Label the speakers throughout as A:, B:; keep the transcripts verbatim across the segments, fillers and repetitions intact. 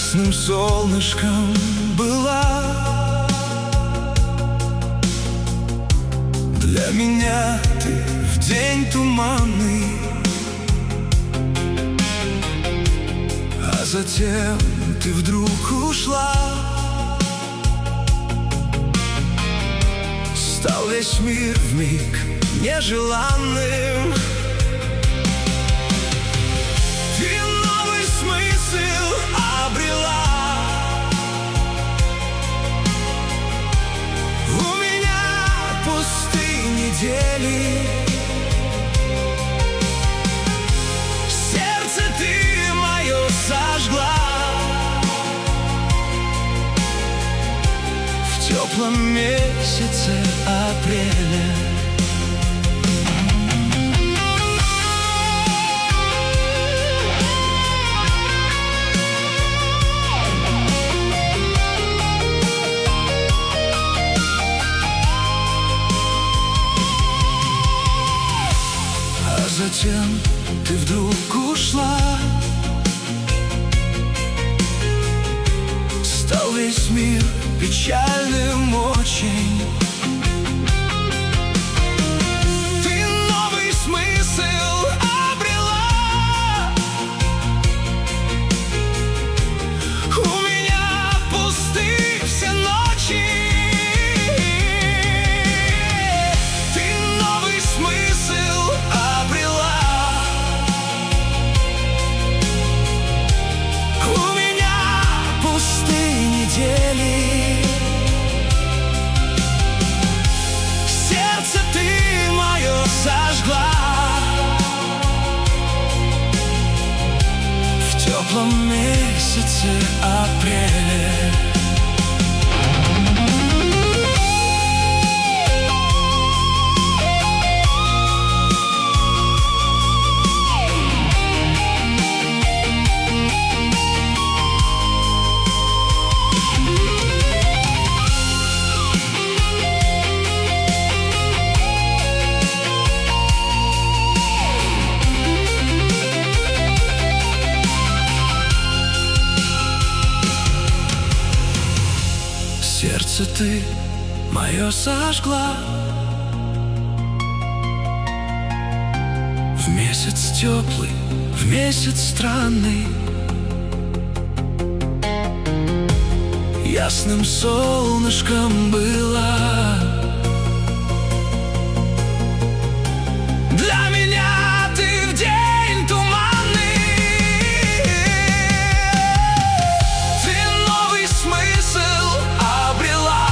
A: ясным солнышком была. Для меня ты в день туманный, а затем ты вдруг ушла. Стал весь мир вмиг нежеланным. Ты новый смысл обрела. У меня пустые недели. Сердце ты мое сожгла. В теплом месяце апреля. А затем ты вдруг ушла. Стал весь мир печальным очень. Ты новый смысл обрела. У меня пусты все ночи. Ты новый смысл обрела. У меня пустые недели. Сожгла в теплом месяце апреля. Сердце ты мое сожгла. В месяц теплый, в месяц странный, ясным солнышком была. Для меня ты в день туманный. Ты новый смысл обрела.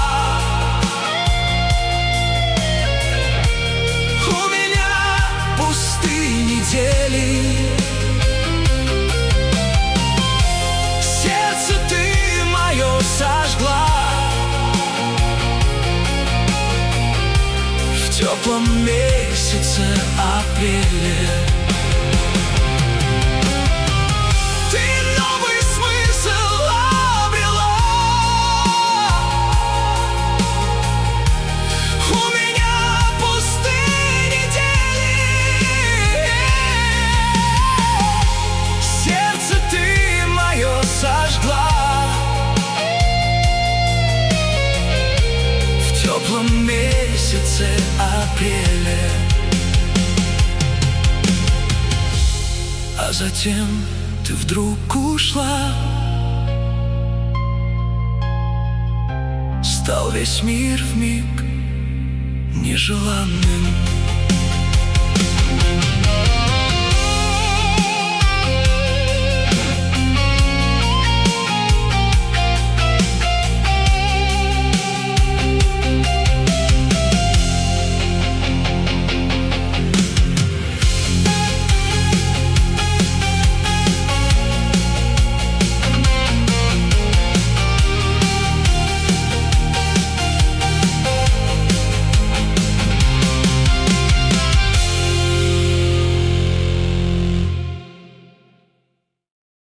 A: У меня пустые недели. Сердце ты мое сожгла. В теплом месяце апреля. Ты новый смысл обрела. У меня пустые недели. Сердце ты мое сожгла. В теплом месяце апреля. А затем ты вдруг ушла. Стал весь мир вмиг нежеланным.